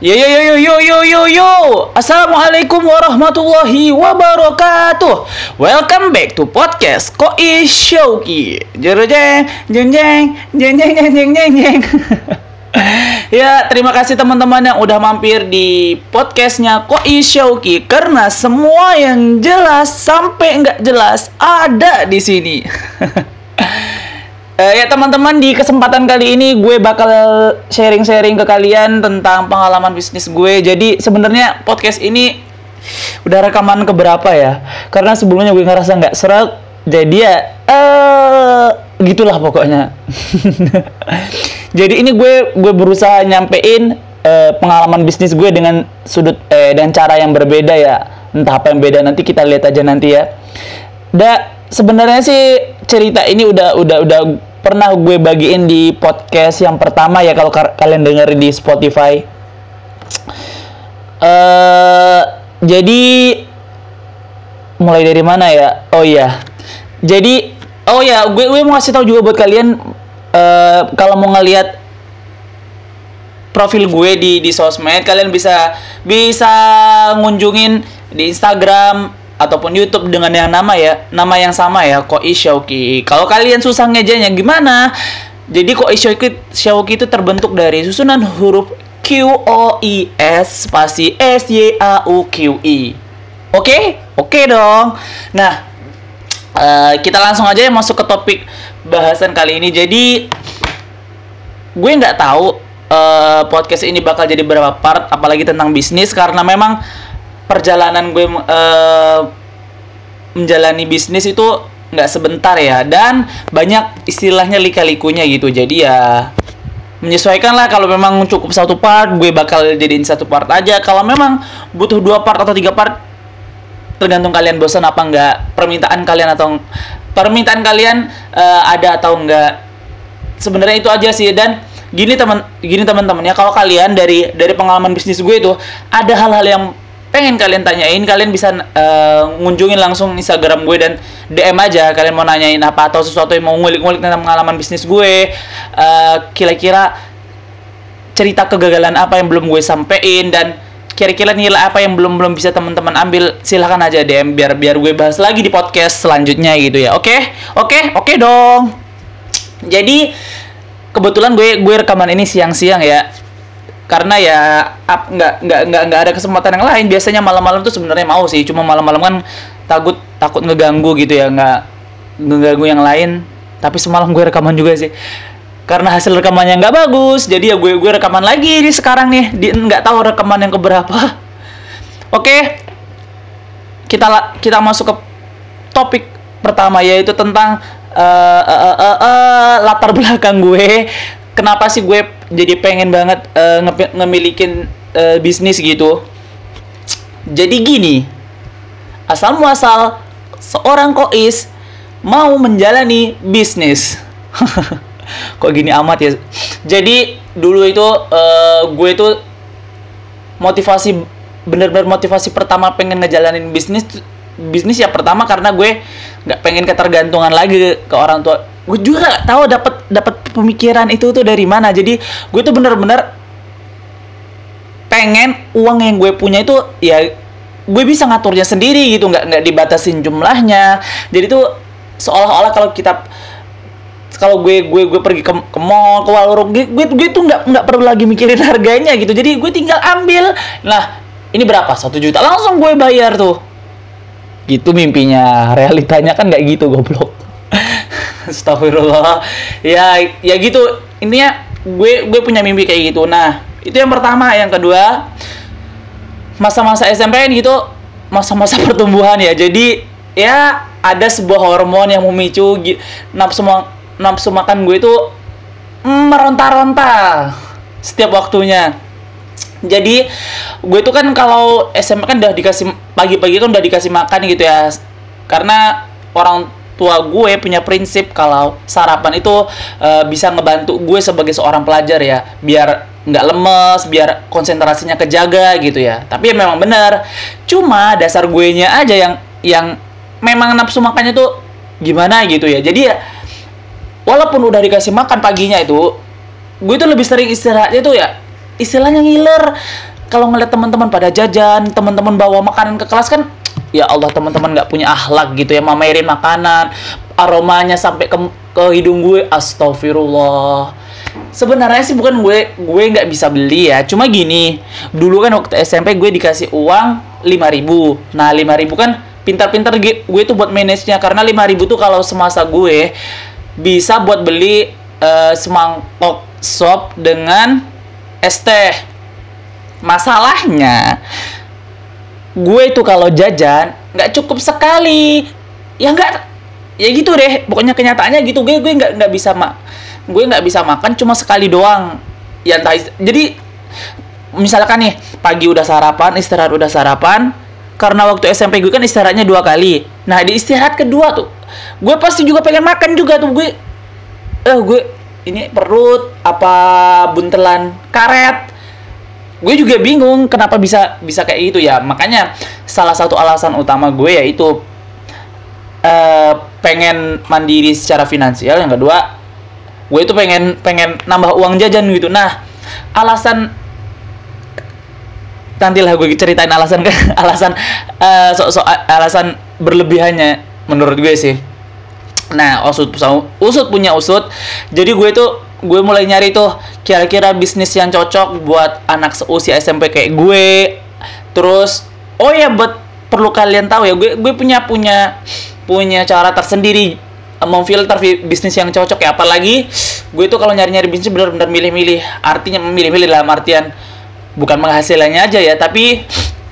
Yo yo yo yo yo yo yo yo. Assalamualaikum warahmatullahi wabarakatuh. Welcome back to podcast Koi Shouki. Jeng jeng jeng jeng jeng jeng jeng jeng jeng. Ya, terima kasih teman-teman yang udah mampir di podcastnya Koi Shouki, karena semua yang jelas sampai nggak jelas ada di sini. Ya teman-teman, di kesempatan kali ini gue bakal sharing-sharing ke kalian tentang pengalaman bisnis gue. Jadi sebenarnya podcast ini udah rekaman keberapa ya? Karena sebelumnya gue ngerasa nggak serak. Jadi ya gitulah pokoknya. Jadi ini gue berusaha nyampein pengalaman bisnis gue dengan sudut dan cara yang berbeda ya. Entah apa yang beda, nanti kita lihat aja nanti ya. Sebenarnya sih cerita ini udah pernah gue bagiin di podcast yang pertama ya, kalau kalian dengerin di Spotify. Jadi mulai dari mana ya? Gue mau kasih tahu juga buat kalian, kalau mau ngelihat profil gue di sosmed, kalian bisa ngunjungin di Instagram ataupun YouTube dengan nama yang sama ya, Koi Shouki. Kalau kalian susah ngejanya gimana? Jadi Koi Shouki itu terbentuk dari susunan huruf QOIS spasi SYAUQI. Oke dong. Nah, kita langsung aja ya masuk ke topik bahasan kali ini. Jadi gue nggak tahu podcast ini bakal jadi berapa part, apalagi tentang bisnis, karena memang perjalanan gue menjalani bisnis itu nggak sebentar ya, dan banyak istilahnya lika-likunya gitu. Jadi ya menyesuaikan lah. Kalau memang cukup satu part, gue bakal jadiin satu part aja. Kalau memang butuh 2 part atau 3 part, tergantung kalian bosan apa enggak, permintaan kalian ada atau enggak. Sebenarnya itu aja sih. Dan gini teman-teman ya, kalau kalian dari pengalaman bisnis gue itu ada hal-hal yang pengen kalian tanyain, kalian bisa ngunjungin langsung Instagram gue dan DM aja. Kalian mau nanyain apa atau sesuatu yang mau ngulik-ngulik tentang pengalaman bisnis gue, kira-kira cerita kegagalan apa yang belum gue sampein, dan kira-kira nilai apa yang belum bisa teman-teman ambil, silahkan aja DM biar gue bahas lagi di podcast selanjutnya gitu ya. Oke dong. Jadi kebetulan gue rekaman ini siang-siang ya, karena ya nggak ada kesempatan yang lain. Biasanya malam-malam tuh sebenarnya mau sih, cuma malam-malam kan takut ngeganggu gitu ya, nggak ngeganggu yang lain. Tapi semalam gue rekaman juga sih, karena hasil rekamannya nggak bagus. Jadi ya gue rekaman lagi di sekarang nih, nggak tahu rekaman yang keberapa. Oke, kita masuk ke topik pertama, yaitu tentang latar belakang gue. Kenapa sih gue jadi pengen banget ngemilikin bisnis gitu. Jadi gini, asal muasal seorang kois mau menjalani bisnis. Kok gini amat ya. Jadi dulu itu gue itu bener-bener motivasi pertama pengen ngejalanin bisnis ya, pertama karena gue nggak pengen ketergantungan lagi ke orang tua. Gue juga nggak tahu dapat pemikiran itu tuh dari mana. Jadi gue tuh bener-bener pengen uang yang gue punya itu ya gue bisa ngaturnya sendiri gitu, nggak dibatasin jumlahnya. Jadi tuh seolah-olah kalau gue pergi ke mall, ke warung, gue tuh nggak perlu lagi mikirin harganya gitu. Jadi gue tinggal ambil, nah ini berapa, 1 juta, langsung gue bayar tuh. Gitu mimpinya. Realitanya kan nggak gitu, goblok. Astagfirullah. Ya gitu. Intinya gue punya mimpi kayak gitu. Nah, itu yang pertama. Yang kedua, masa-masa SMP gitu, masa-masa pertumbuhan ya. Jadi ya ada sebuah hormon yang memicu nafsu makan gue itu meronta-ronta setiap waktunya. Jadi gue tuh kan kalau SMP kan udah dikasih pagi-pagi kan udah dikasih makan gitu ya. Karena orang tua gue punya prinsip kalau sarapan itu bisa ngebantu gue sebagai seorang pelajar ya, biar nggak lemes, biar konsentrasinya kejaga gitu ya. Tapi ya memang benar, cuma dasar gue nya aja yang memang nafsu makannya tuh gimana gitu ya. Jadi ya walaupun udah dikasih makan paginya itu, gue tuh lebih sering istirahatnya tuh ya istilahnya ngiler. Kalau ngeliat teman-teman pada jajan, teman-teman bawa makanan ke kelas kan, ya Allah, teman-teman nggak punya akhlak gitu ya, mamerin makanan, aromanya sampai ke hidung gue, astagfirullah. Sebenarnya sih bukan gue nggak bisa beli ya, cuma gini, dulu kan waktu SMP gue dikasih uang 5.000. Nah 5.000 kan pintar-pintar gue tuh buat manage-nya, karena 5.000 tuh kalau semasa gue bisa buat beli semangkok sop dengan es teh. Masalahnya gue itu kalau jajan nggak cukup sekali, ya nggak, ya gitu deh, pokoknya kenyataannya gitu. Gue nggak bisa makan cuma sekali doang ya, entah. Jadi misalkan nih pagi udah sarapan, istirahat udah sarapan, karena waktu SMP gue kan istirahatnya 2 kali. Nah di istirahat kedua tuh gue pasti juga pengen makan juga tuh. Gue ini perut apa buntelan karet. Gue juga bingung kenapa bisa kayak gitu ya. Makanya salah satu alasan utama gue yaitu pengen mandiri secara finansial. Yang kedua, gue itu pengen nambah uang jajan gitu. Nah, alasan nantilah gue ceritain alasan alasan berlebihannya menurut gue sih. Nah, usut punya usut. Jadi gue mulai nyari tuh kira-kira bisnis yang cocok buat anak seusia SMP kayak gue. Terus perlu kalian tahu ya, gue punya cara tersendiri memfilter bisnis yang cocok ya. Apalagi gue tuh kalau nyari-nyari bisnis benar-benar milih-milih. Artinya milih-milih dalam artian bukan penghasilannya aja ya, tapi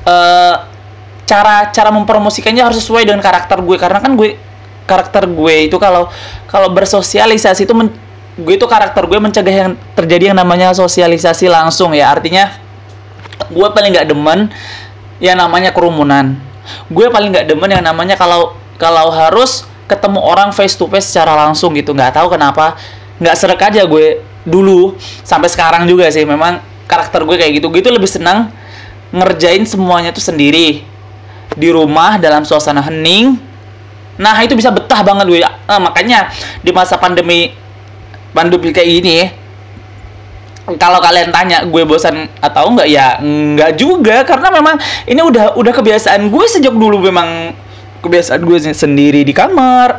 cara mempromosikannya harus sesuai dengan karakter gue. Karena kan karakter gue itu kalau bersosialisasi itu gue itu karakter gue mencegah yang terjadi yang namanya sosialisasi langsung ya. Artinya gue paling nggak demen yang namanya kerumunan. Gue paling nggak demen yang namanya kalau harus ketemu orang face to face secara langsung gitu. Nggak tahu kenapa, nggak srek aja gue dulu sampai sekarang juga sih. Memang karakter gue kayak gitu. Gue tuh lebih senang ngerjain semuanya tuh sendiri di rumah dalam suasana hening. Nah itu bisa betah banget gue. Makanya di masa pandemi kayak gini, kalau kalian tanya gue bosan atau enggak, ya enggak juga, karena memang ini udah kebiasaan gue sejak dulu. Memang kebiasaan gue sendiri di kamar.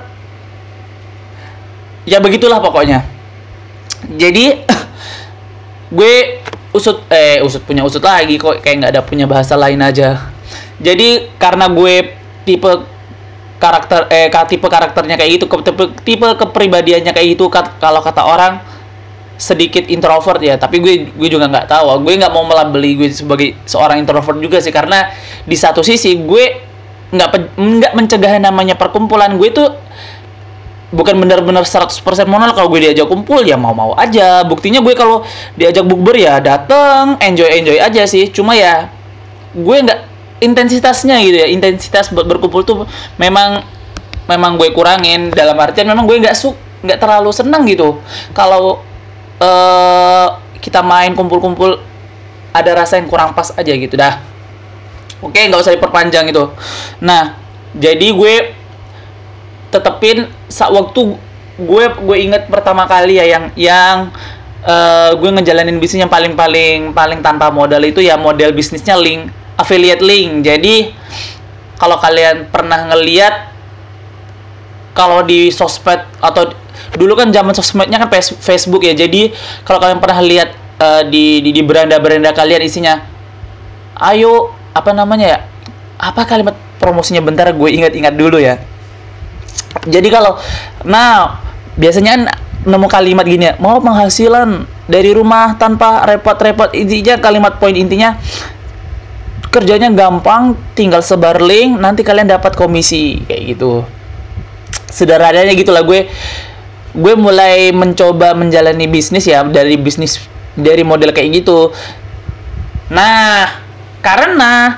Ya begitulah pokoknya. Jadi gue usut punya usut lagi kok, kayak nggak ada punya bahasa lain aja. Jadi karena gue tipe karakternya kayak gitu, tipe kepribadiannya kayak gitu, kalau kata orang sedikit introvert ya. Tapi gue juga nggak tahu, gue nggak mau melabeli gue sebagai seorang introvert juga sih, karena di satu sisi gue nggak mencegah namanya perkumpulan. Gue tuh bukan benar-benar 100% monol. Kalau gue diajak kumpul ya mau-mau aja. Buktinya gue kalau diajak bukber ya dateng, enjoy aja sih. Cuma ya gue nggak, intensitasnya gitu ya, intensitas buat berkumpul tuh memang gue kurangin. Dalam artian memang gue nggak terlalu senang gitu kalau kita main kumpul-kumpul, ada rasa yang kurang pas aja gitu dah. Oke, nggak usah diperpanjang itu. Nah jadi gue tetepin waktu gue inget pertama kali ya yang gue ngejalanin bisnis yang paling tanpa modal itu ya, model bisnisnya affiliate link. Jadi kalau kalian pernah ngeliat, kalau di sosmed atau dulu kan zaman sosmednya kan Facebook ya. Jadi kalau kalian pernah lihat di beranda kalian isinya, ayo apa namanya ya, apa kalimat promosinya, bentar gue ingat dulu ya. Jadi biasanya nemu kalimat gini ya, mau penghasilan dari rumah tanpa repot-repot. Intinya kalimat poin intinya, kerjanya gampang, tinggal sebar link, nanti kalian dapat komisi, kayak gitu. Sederhananya gitulah. Gue mulai mencoba menjalani bisnis ya, dari model kayak gitu. Nah, karena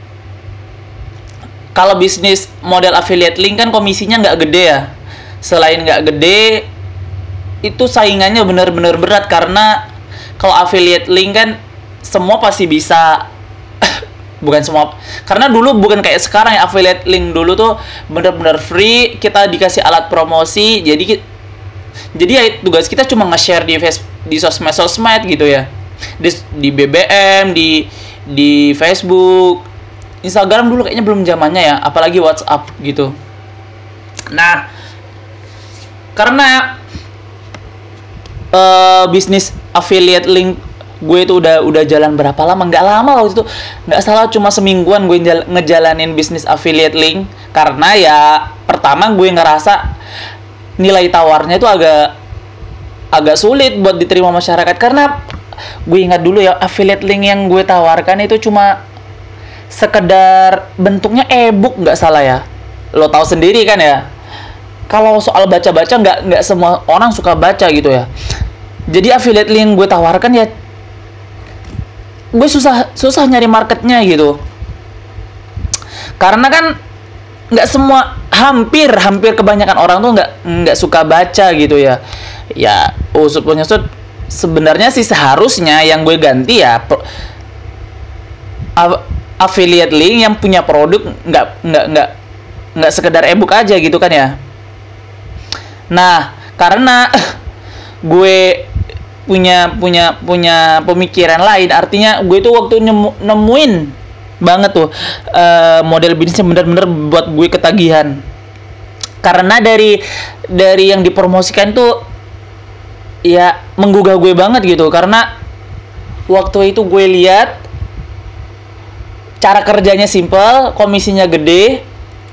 kalau bisnis model affiliate link kan komisinya nggak gede ya. Selain nggak gede, itu saingannya benar-benar berat. Karena kalau affiliate link kan semua pasti bisa. Bukan semua, karena dulu bukan kayak sekarang ya. Affiliate link dulu tuh benar-benar free, kita dikasih alat promosi. Jadi ya tugas kita cuma nge-share di sosmed gitu ya. di BBM, di Facebook. Instagram dulu kayaknya belum zamannya ya, apalagi WhatsApp gitu. Nah, karena bisnis affiliate link gue itu udah jalan berapa lama? Nggak lama waktu itu, nggak salah cuma semingguan gue ngejalanin bisnis affiliate link. Karena ya pertama gue ngerasa nilai tawarnya itu agak sulit buat diterima masyarakat. Karena gue ingat dulu ya, affiliate link yang gue tawarkan itu cuma sekedar bentuknya e-book nggak salah ya. Lo tahu sendiri kan ya, kalau soal baca-baca nggak semua orang suka baca gitu ya. Jadi affiliate link yang gue tawarkan ya, gue susah nyari marketnya gitu. Karena kan nggak semua, hampir kebanyakan orang tuh nggak suka baca gitu ya. Ya usut punya usut, sebenarnya sih seharusnya yang gue ganti ya affiliate link yang punya produk, nggak sekedar ebook aja gitu kan ya. Nah, karena gue punya pemikiran lain, artinya gue tuh waktu nemuin banget tuh model bisnisnya bener-bener buat gue ketagihan. Karena dari yang dipromosikan tuh ya menggugah gue banget gitu. Karena waktu itu gue lihat cara kerjanya simple, komisinya gede,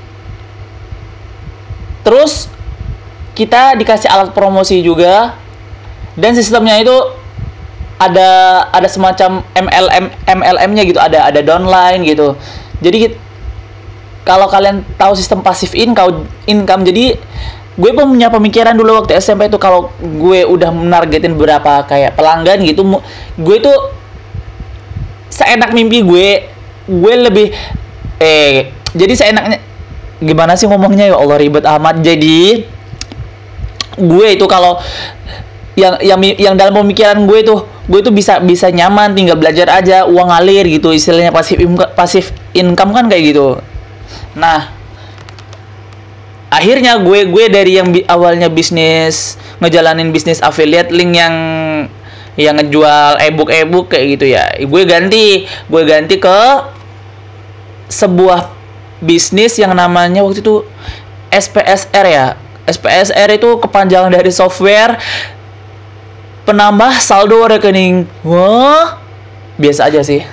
terus kita dikasih alat promosi juga, dan sistemnya itu ada semacam MLM-nya gitu, ada downline gitu. Jadi kalau kalian tahu sistem passive income, jadi gue pun punya pemikiran dulu waktu SMP itu, kalau gue udah menargetin berapa kayak pelanggan gitu, gue tuh seenak mimpi gue lebih jadi seenaknya, gimana sih ngomongnya ya Allah, ribet amat. Jadi gue itu kalau yang dalam pemikiran gue tuh bisa nyaman, tinggal belajar aja, uang ngalir gitu, istilahnya passive income kan kayak gitu. Nah, akhirnya gue dari yang awalnya ngejalanin bisnis affiliate link yang ngejual ebook kayak gitu ya, gue ganti ke sebuah bisnis yang namanya waktu itu SPSR ya. SPSR itu kepanjangan dari software penambah saldo rekening. Wah, biasa aja sih.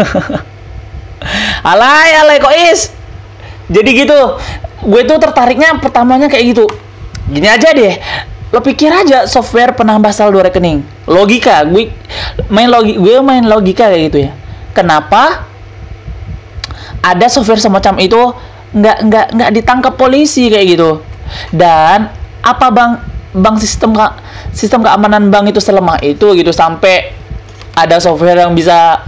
alay kok is. Jadi gitu, gue tuh tertariknya pertamanya kayak gitu. Gini aja deh, lo pikir aja software penambah saldo rekening. Logika, gue main logika kayak gitu ya. Kenapa ada software semacam itu nggak ditangkap polisi kayak gitu? Dan apa sistem keamanan bank itu selemah itu gitu, sampai ada software yang bisa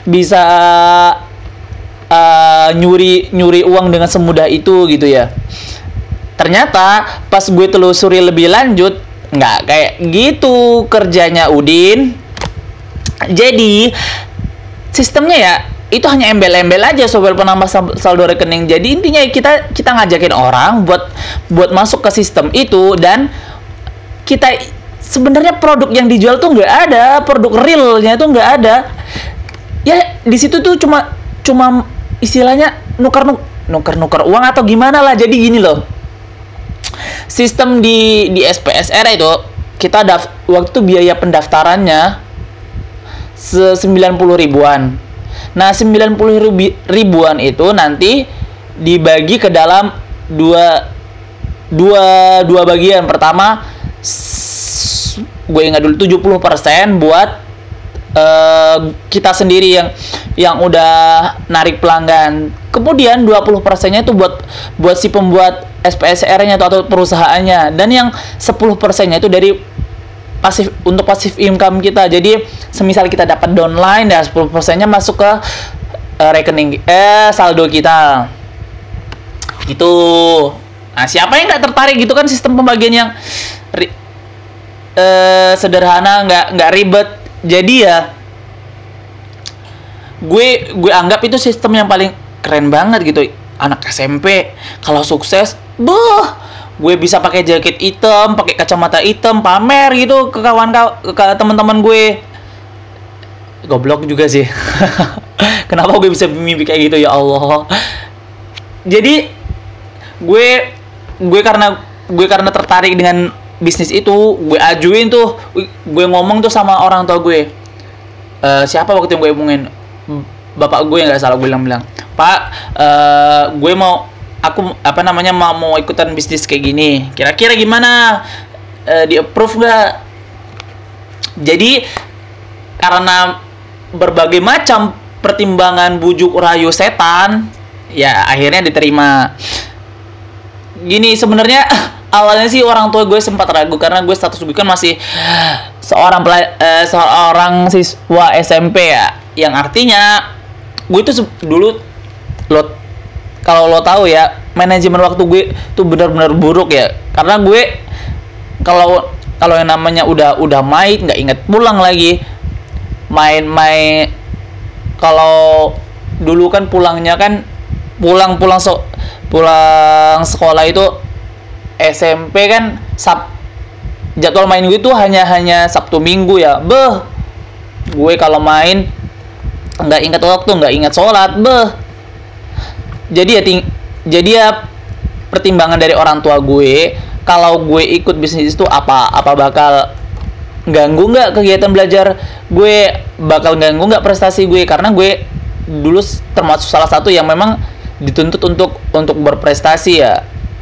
nyuri uang dengan semudah itu gitu ya. Ternyata pas gue telusuri lebih lanjut, nggak kayak gitu kerjanya Udin. Jadi sistemnya ya itu hanya embel-embel aja, software penambah saldo rekening. Jadi intinya kita ngajakin orang buat masuk ke sistem itu, dan kita sebenarnya produk yang dijual tuh nggak ada, produk realnya tuh nggak ada. Ya di situ tuh cuma istilahnya nuker uang atau gimana lah. Jadi gini loh, sistem di SPSR itu kita waktu itu biaya pendaftarannya 90 ribuan. Nah, 90 ribuan itu nanti dibagi ke dalam dua bagian. Pertama, gue ingat dulu 70% buat kita sendiri yang udah narik pelanggan. Kemudian 20%-nya itu buat si pembuat SPSR-nya atau perusahaannya. Dan yang 10%-nya itu dari untuk passive income kita. Jadi semisal kita dapat downline ya, 10%-nya masuk ke rekening saldo kita gitu. Nah, siapa yang nggak tertarik gitu kan, sistem pembagian yang sederhana, nggak ribet. Jadi ya gue anggap itu sistem yang paling keren banget gitu. Anak SMP kalau sukses, gue bisa pakai jaket hitam, pakai kacamata hitam, pamer gitu ke teman-teman gue. goblok juga sih. Kenapa gue bisa mimpi kayak gitu, ya Allah. Jadi gue karena tertarik dengan bisnis itu, gue ajuin tuh, gue ngomong tuh sama orang tua gue. Siapa waktu yang gue omongin? Bapak gue, nggak salah, gue bilang, Pak, mau ikutan bisnis kayak gini, kira-kira gimana, di approve nggak? Jadi karena berbagai macam pertimbangan bujuk rayu setan, ya akhirnya diterima. Gini sebenarnya awalnya sih orang tua gue sempat ragu karena gue status gue kan masih seorang siswa SMP ya, yang artinya gue tuh dulu, kalau lo tahu ya, manajemen waktu gue tuh benar-benar buruk ya, karena gue kalau yang namanya udah main nggak inget pulang lagi, main kalau dulu kan pulangnya kan pulang sekolah itu SMP kan jadwal main gue tuh hanya Sabtu Minggu ya. Gue kalau main nggak ingat waktu, nggak ingat sholat. Jadi ya pertimbangan dari orang tua gue, kalau gue ikut bisnis itu apa bakal ganggu nggak kegiatan belajar gue, bakal ganggu nggak prestasi gue, karena gue dulu termasuk salah satu yang memang dituntut untuk berprestasi ya.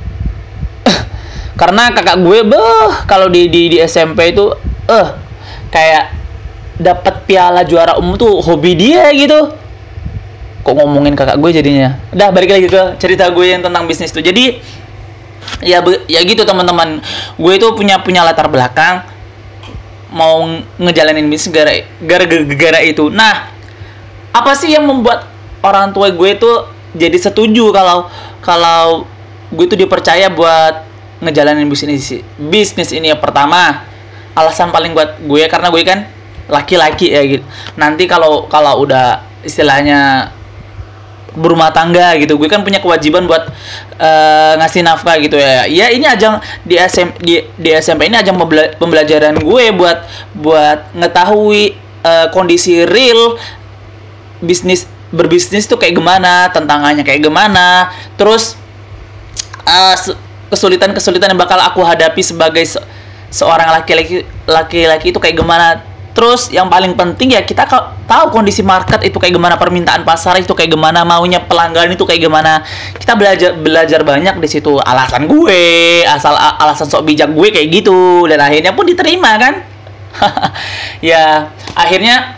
Karena kakak gue kalau di SMP itu kayak dapat piala juara umum tuh hobi dia gitu. Kok ngomongin kakak gue jadinya. Udah balik lagi ke cerita gue yang tentang bisnis tuh. Jadi ya gitu teman-teman. Gue itu punya latar belakang mau ngejalanin bisnis gara-gara itu. Nah, apa sih yang membuat orang tua gue tuh jadi setuju kalau gue tuh dipercaya buat ngejalanin bisnis ini? Ya pertama, alasan paling buat gue karena gue kan laki-laki ya gitu. Nanti kalau udah istilahnya berumah tangga gitu, gue kan punya kewajiban buat ngasih nafkah gitu ya. Ya ini ajang di SMP ini ajang pembelajaran gue buat ngetahui kondisi real berbisnis tuh kayak gimana, tantangannya kayak gimana, terus kesulitan yang bakal aku hadapi sebagai seorang laki-laki itu kayak gimana. Terus yang paling penting ya kita tahu kondisi market itu kayak gimana, permintaan pasar itu kayak gimana, maunya pelanggan itu kayak gimana. Kita belajar banyak di situ. Alasan sok bijak gue kayak gitu, dan akhirnya pun diterima kan. Ya akhirnya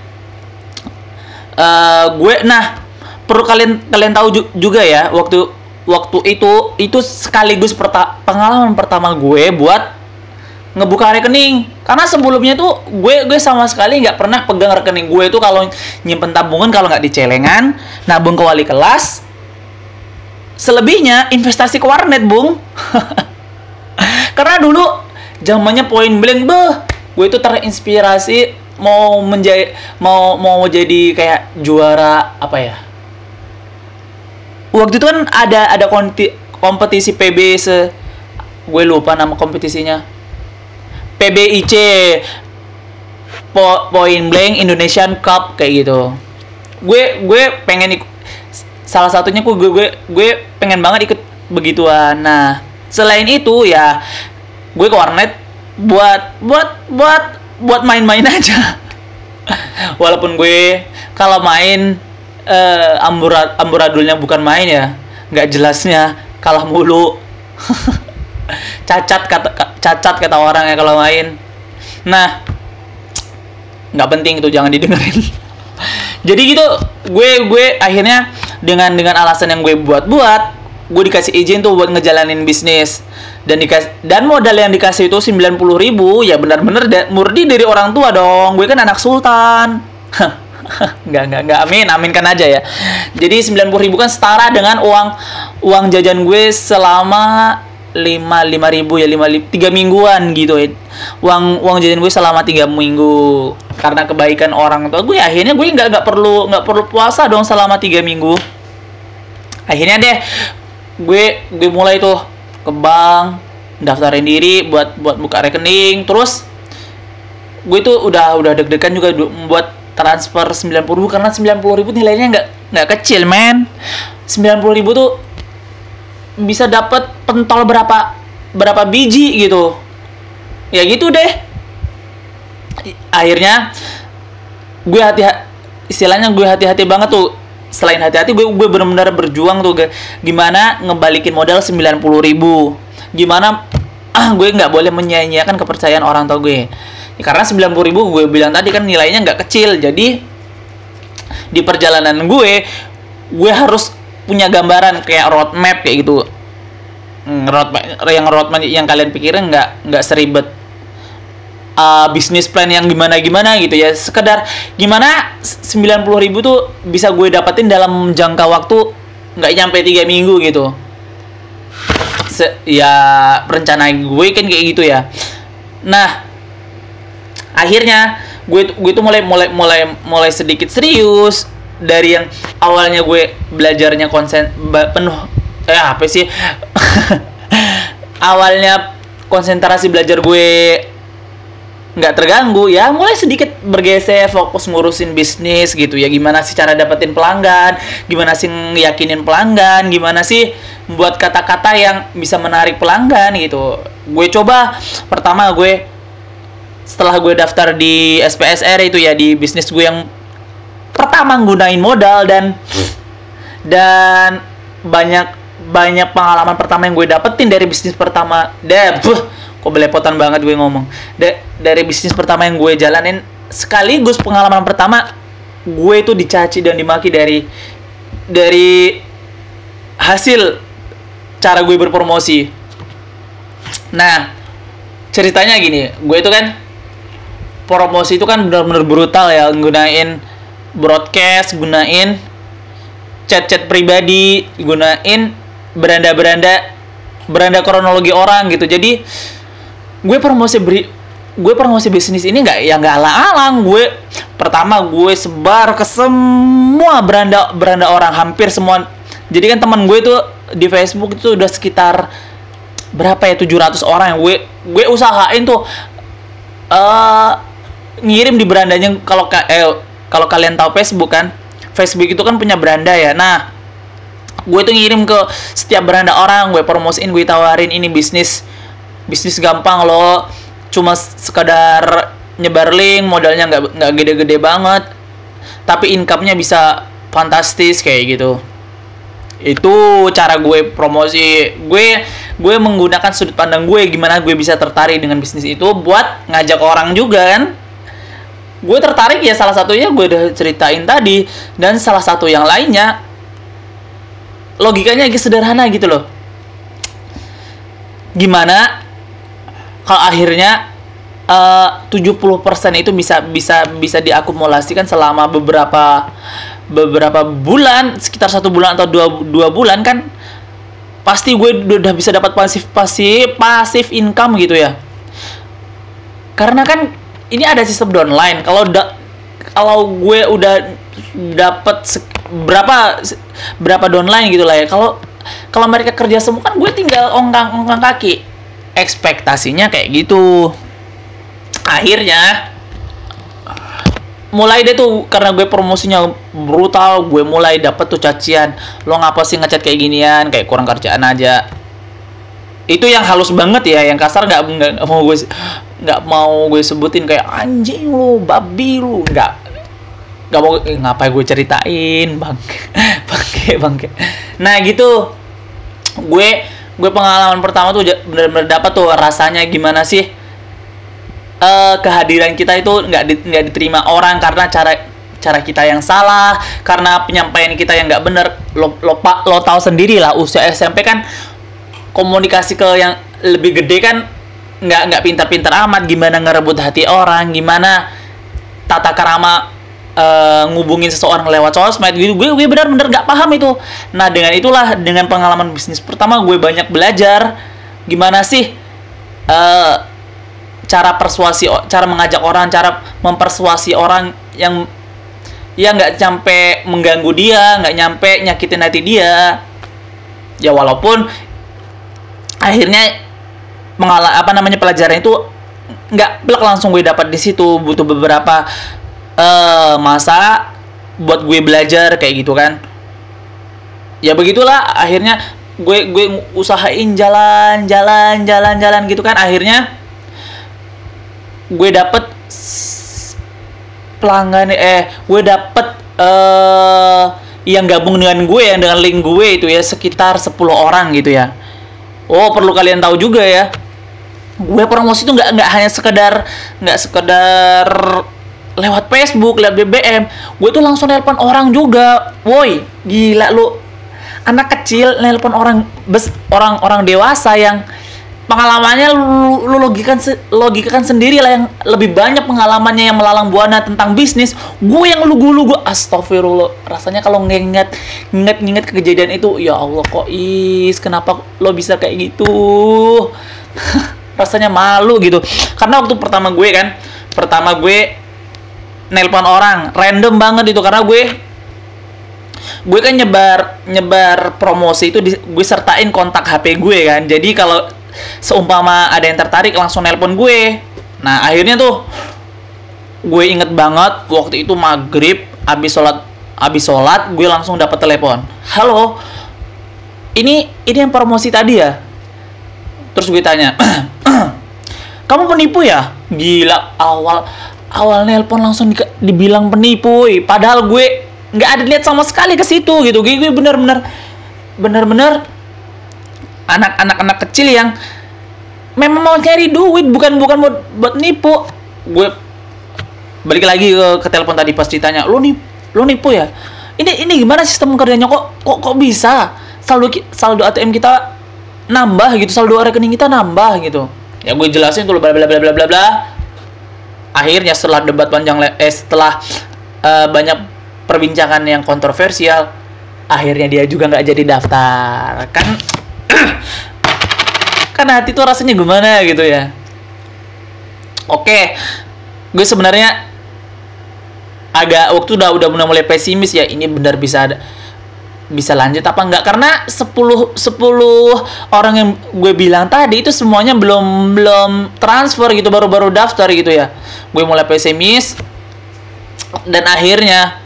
perlu kalian tahu juga ya, waktu itu sekaligus pengalaman pertama gue buat ngebuka rekening. Karena sebelumnya tuh gue sama sekali nggak pernah pegang rekening gue itu. Kalau nyimpen tabungan, kalau nggak di celengan, nabung ke wali kelas, selebihnya investasi ke warnet, Bung. Karena dulu zamannya point blank, gue itu terinspirasi mau jadi kayak juara apa ya, waktu itu kan ada kompetisi PB gue lupa nama kompetisinya, PBIC, Point Blank Indonesian Cup kayak gitu. Gue pengen salah satunya gue pengen banget ikut begituan. Nah, selain itu ya gue ke warnet buat main-main aja. Walaupun gue kalau main amburadulnya bukan main ya, nggak jelasnya, kalah mulu. cacat kata orang ya kalau main. Nah, nggak penting itu, jangan didengerin. Jadi gitu, gue akhirnya dengan alasan yang gue buat gue dikasih izin tuh buat ngejalanin bisnis, dan modal yang dikasih itu 90.000, ya benar-benar murni dari orang tua dong. Gue kan anak sultan. Enggak, aminkan aja ya. Jadi 90.000 kan setara dengan uang jajan gue selama 5.000 ya, 3 mingguan gitu ya. Uang jajan gue selama 3 minggu. Karena kebaikan orang tua gue, akhirnya gue nggak perlu puasa dong selama 3 minggu. Akhirnya deh gue mulai tuh ke bank, daftarin diri buat buka rekening. Terus gue tuh udah deg-degan juga transfer 90.000 karena 90.000 nilainya nggak kecil, men. 90.000 tuh bisa dapat pentol berapa biji gitu. Ya gitu deh. Akhirnya gue hati-hati banget tuh. Selain hati-hati, gue benar-benar berjuang tuh gimana ngebalikin modal 90.000. Gimana gue nggak boleh menyia-nyiakan kepercayaan orang tua gue. Ya, karena 90.000 gue bilang tadi kan nilainya nggak kecil. Jadi di perjalanan gue harus punya gambaran kayak roadmap kayak gitu. Roadmap yang kalian pikirin nggak seribet bisnis plan yang gimana gitu ya. Sekedar gimana 90.000 tuh bisa gue dapetin dalam jangka waktu nggak nyampe 3 minggu gitu. Ya rencana gue kan kayak gitu ya. Nah, akhirnya gue tuh mulai sedikit serius dari yang awalnya gue belajarnya penuh apa sih awalnya konsentrasi belajar gue nggak terganggu, ya mulai sedikit bergeser fokus ngurusin bisnis gitu ya. Gimana sih cara dapetin pelanggan, gimana sih ngeyakinin pelanggan, gimana sih buat kata-kata yang bisa menarik pelanggan gitu. Gue coba pertama setelah gue daftar di SPSR itu ya, di bisnis gue yang pertama nggunain modal dan banyak pengalaman pertama yang gue dapetin dari bisnis pertama. Kok belepotan banget gue ngomong. Dari bisnis pertama yang gue jalanin, sekaligus pengalaman pertama gue itu dicaci dan dimaki dari hasil cara gue berpromosi. Nah, ceritanya gini, gue itu kan promosi itu kan benar-benar brutal ya, gunain broadcast, gunain chat-chat pribadi, gunain beranda kronologi orang gitu. Jadi gue promosi bisnis ini nggak alang-alang. Pertama gue sebar ke semua beranda orang, hampir semua. Jadi kan teman gue tuh di Facebook itu udah sekitar berapa ya, 700 orang yang gue usahain tuh ngirim di berandanya. Kalau kalian tahu Facebook kan, Facebook itu kan punya beranda ya. Nah, gue tuh ngirim ke setiap beranda orang, gue promosiin, gue tawarin ini bisnis gampang loh, cuma sekadar nyebar link, modalnya nggak gede-gede banget, tapi income-nya bisa fantastis kayak gitu. Itu cara gue promosi. Gue menggunakan sudut pandang gue, gimana gue bisa tertarik dengan bisnis itu buat ngajak orang juga kan. Gue tertarik ya, salah satunya gue udah ceritain tadi, dan salah satu yang lainnya logikanya agak sederhana gitu loh. Gimana kalau akhirnya 70% itu bisa diakumulasikan selama beberapa bulan, sekitar 1 bulan atau 2 bulan kan, pasti gue udah bisa dapat pasif income gitu ya. Karena kan ini ada sistem downline. Kalau gue udah dapat berapa downline gitu lah ya. Kalau mereka kerja semua kan gue tinggal ongkang kaki. Ekspektasinya kayak gitu. Akhirnya mulai deh tuh, karena gue promosinya brutal, gue mulai dapet tuh cacian. Lo ngapa sih ngechat kayak ginian, kayak kurang kerjaan aja. Itu yang halus banget ya, yang kasar nggak mau gue sebutin, kayak anjing lu, babi lu, nggak mau, ngapain gue ceritain, bangke. Nah gitu, gue pengalaman pertama tuh benar-benar dapat tuh rasanya gimana sih kehadiran kita itu nggak diterima orang karena cara kita yang salah, karena penyampaian kita yang nggak bener. Lo tahu sendiri lah, usia SMP kan komunikasi ke yang lebih gede kan nggak pintar-pintar amat, gimana ngerebut hati orang, gimana tata krama ngubungin seseorang lewat sosmed gitu. Gue benar-benar nggak paham itu. Nah, dengan pengalaman bisnis pertama, gue banyak belajar gimana sih cara mengajak orang, cara mempersuasi orang yang nggak sampai mengganggu dia, nggak nyampe nyakitin hati dia. Ya walaupun akhirnya pelajaran itu nggak plek langsung gue dapat di situ, butuh beberapa masa buat gue belajar kayak gitu kan. Ya begitulah, akhirnya gue usahain jalan gitu kan. Akhirnya gue dapet pelanggan, gue dapet yang gabung dengan gue, yang dengan link gue itu ya, sekitar 10 orang gitu ya. Oh, perlu kalian tahu juga ya, gue promosi itu nggak hanya nggak sekedar lewat Facebook, lewat BBM. Gue tuh langsung nelpon orang juga. Woi, gila lu, anak kecil nelpon orang dewasa yang pengalamannya lu logikakan sendiri lah, yang lebih banyak pengalamannya yang melalang buana tentang bisnis. Gue yang lugu-lugu, astagfirullah. Rasanya kalau nginget ke kejadian itu, ya Allah, kok kenapa lo bisa kayak gitu? Rasanya malu gitu. Karena waktu pertama gue nelpon orang random banget itu, karena gue kan nyebar promosi itu gue sertain kontak HP gue kan. Jadi kalau seumpama ada yang tertarik langsung nelpon gue. Nah, akhirnya tuh gue inget banget waktu itu maghrib abis sholat gue langsung dapat telepon. Halo, ini yang promosi tadi ya? Terus gue tanya, kamu penipu ya? Gila, awal nelpon langsung dibilang penipu, padahal gue nggak ada lihat sama sekali ke situ gitu. Gue bener-bener anak kecil yang memang mau cari duit, bukan buat nipu. Gue balik lagi ke telepon tadi pas ditanya, lo nipu ya? Ini gimana sistem kerjanya, kok bisa saldo ATM kita nambah gitu, saldo rekening kita nambah gitu. Ya gue jelasin tuh bla bla bla bla bla bla. Akhirnya setelah debat panjang setelah banyak perbincangan yang kontroversial, akhirnya dia juga nggak jadi daftar kan. Kan hati tuh rasanya gimana gitu ya. Oke, gue sebenarnya agak waktu udah mulai pesimis ya, ini benar bisa lanjut apa enggak, karena 10 orang yang gue bilang tadi itu semuanya belum transfer gitu, baru daftar gitu ya. Gue mulai pesimis, dan akhirnya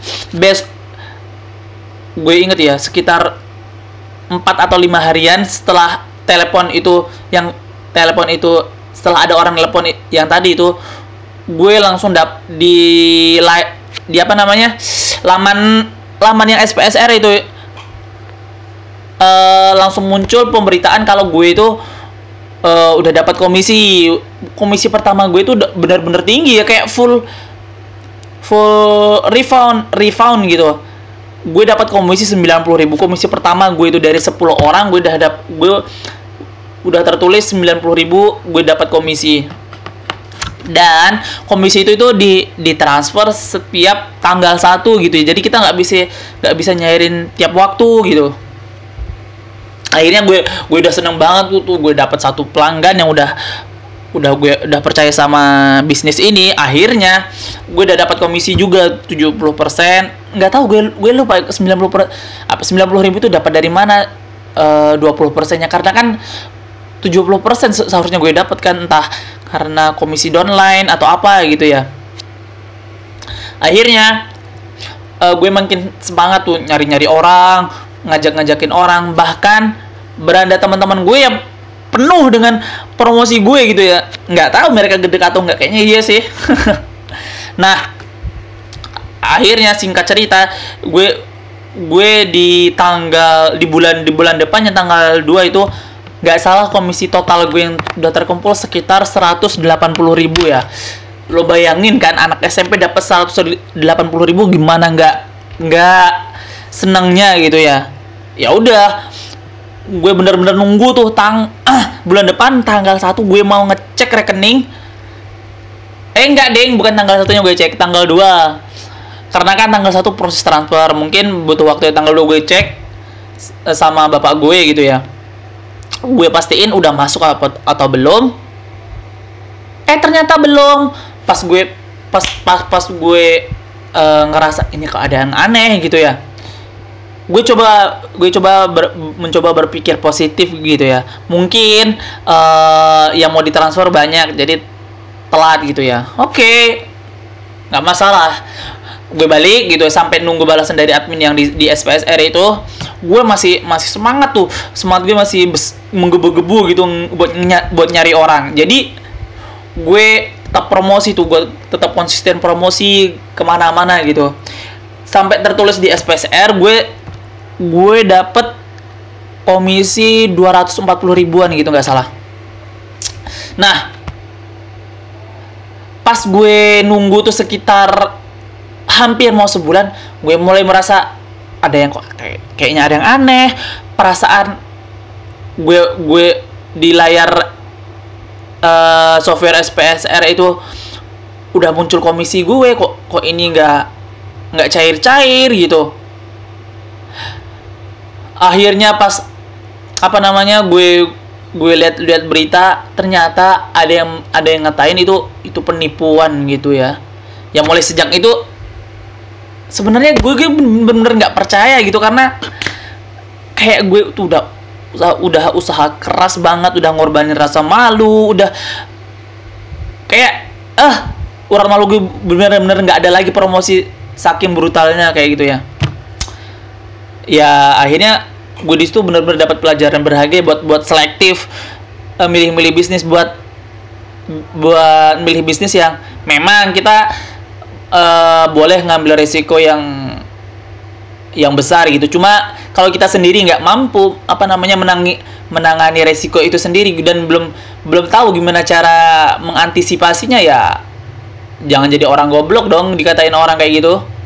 gue inget ya, sekitar 4 atau 5 harian setelah telepon itu setelah ada orang telepon yang tadi itu, gue langsung di apa namanya, laman yang SPSR itu langsung muncul pemberitaan kalau gue itu udah dapat komisi pertama gue itu benar-benar tinggi ya, kayak full refund gitu. Gue dapat komisi 90.000. Komisi pertama gue itu dari 10 orang, gue udah tertulis 90.000 gue dapat komisi. Dan komisi itu ditransfer setiap tanggal 1 gitu. Jadi kita nggak bisa nyairin tiap waktu gitu. Akhirnya gue udah seneng banget tuh gue dapat satu pelanggan yang udah percaya sama bisnis ini. Akhirnya gue udah dapat komisi juga 70%. Nggak tahu, gue lupa 90.000 itu dapat dari mana 20%-nya, karena kan 70% seharusnya gue dapat kan, entah karena komisi downline atau apa gitu ya. Akhirnya gue makin semangat tuh nyari orang, ngajakin orang, bahkan beranda teman-teman gue yang penuh dengan promosi gue gitu ya. Nggak tahu mereka gede atau nggak, kayaknya iya sih. Nah, akhirnya singkat cerita, gue di bulan depannya tanggal 2 itu, nggak salah komisi total gue yang udah terkumpul sekitar 180.000 ya. Lo bayangin kan, anak SMP dapat 180.000, gimana nggak senengnya gitu ya. Ya udah, gue bener-bener nunggu tuh bulan depan tanggal 1 gue mau ngecek rekening. Enggak deng, bukan tanggal 1-nya gue cek, tanggal 2. Karena kan tanggal 1 proses transfer, mungkin butuh waktu ya, tanggal 2 gue cek sama bapak gue gitu ya. Gue pastiin udah masuk atau belum. Ternyata belum. Pas gue ngerasa ini kok ada yang aneh gitu ya. Gue mencoba berpikir positif gitu ya. Mungkin yang mau ditransfer banyak, jadi telat gitu ya. Oke. nggak masalah. Gue balik gitu sampai nunggu balasan dari admin yang di SPSR itu, gue masih semangat tuh, semangat gue masih menggebu-gebu gitu buat nyari orang. Jadi gue tetap promosi tuh, gue tetap konsisten promosi kemana-mana gitu, sampai tertulis di SPSR gue dapet komisi 240 ribuan gitu nggak salah. Nah, pas gue nunggu tuh sekitar hampir mau sebulan, gue mulai merasa ada yang kok kayaknya ada yang aneh. Perasaan gue di layar software SPSR itu udah muncul komisi gue, kok ini nggak cair-cair gitu. Akhirnya pas gue lihat berita, ternyata ada yang ngatain itu penipuan gitu ya. Yang mulai sejak itu sebenarnya gue bener-bener nggak percaya gitu, karena kayak gue tuh udah usaha keras banget, udah ngorbanin rasa malu, udah kayak urat malu gue bener-bener nggak ada lagi, promosi saking brutalnya kayak gitu ya. Ya akhirnya gue di situ bener-bener dapat pelajaran berharga buat selektif, milih-milih bisnis, buat milih bisnis yang memang kita boleh ngambil resiko yang besar gitu. Cuma kalau kita sendiri nggak mampu menangani resiko itu sendiri dan belum tahu gimana cara mengantisipasinya, ya jangan jadi orang goblok dong dikatain orang kayak gitu.